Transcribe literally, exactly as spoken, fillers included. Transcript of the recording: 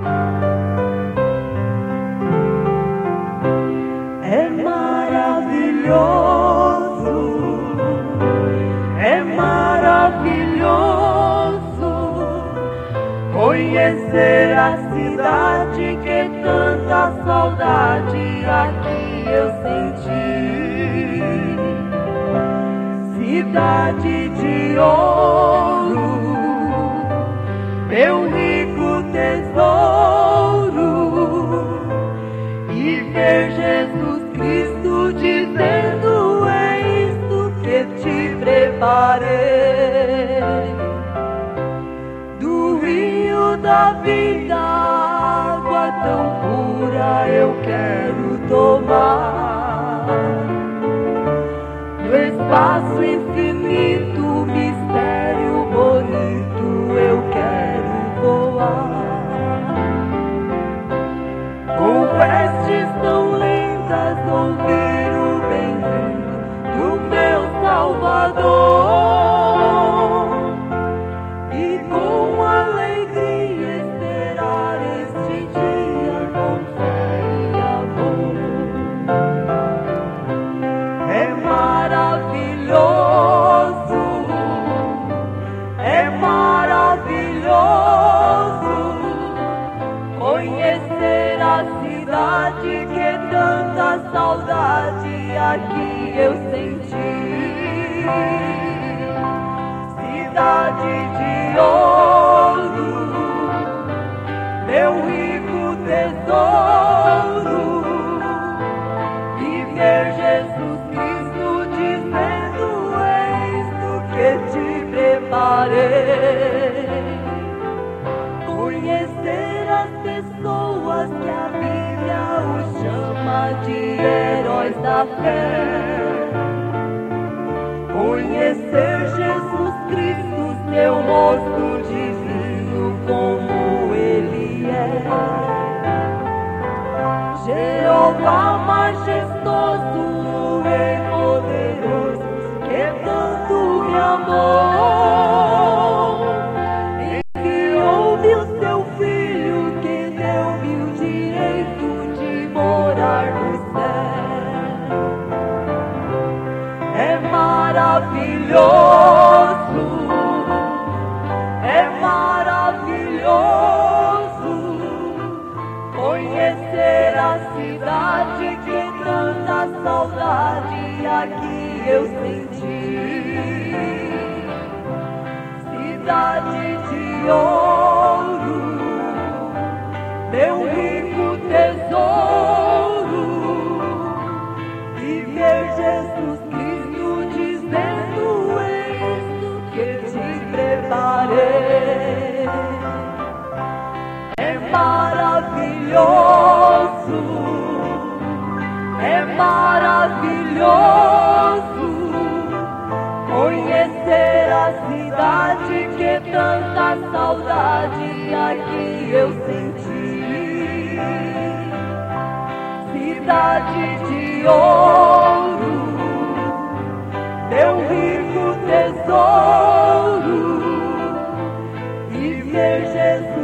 É maravilhoso, é maravilhoso conhecer a cidade que tanta saudade aqui eu senti. Cidade de ouro, meu rico tesouro, e ver Jesus Cristo dizendo: é isto que te preparei. Do rio da vida, água tão pura eu quero tomar. No espaço infinito, mistério bonito, eu quero voar. Com vestes tão lindas, ouvir o bem-vindo do meu Salvador, e com alegria esperar este dia com fé e amor. É maravilhoso, é maravilhoso conhecer a cidade que tanta saudade aqui eu senti. Cidade de ouro, meu rico tesouro, e ver Jesus Cristo dizendo: é isto que te preparei. Conhecer as pessoas que a Bíblia os chama de heróis da fé. Conhecer Jesus Cristo, seu rosto divino, como ele é. Jeová majestoso, o Rei poderoso, que tanto me amou, enviou o seu Filho, que deu-me o direito de morar no céu. É maravilhoso, é maravilhoso conhecer a cidade que tanta saudade aqui eu senti. Cidade de ouro, meu rico tesouro, e ver Jesus Cristo dizendo: é isto que te preparei. É maravilhoso, é maravilhoso conhecer a cidade que tanta saudade aqui eu senti. Cidade de ouro, meu rico tesouro, e ver Jesus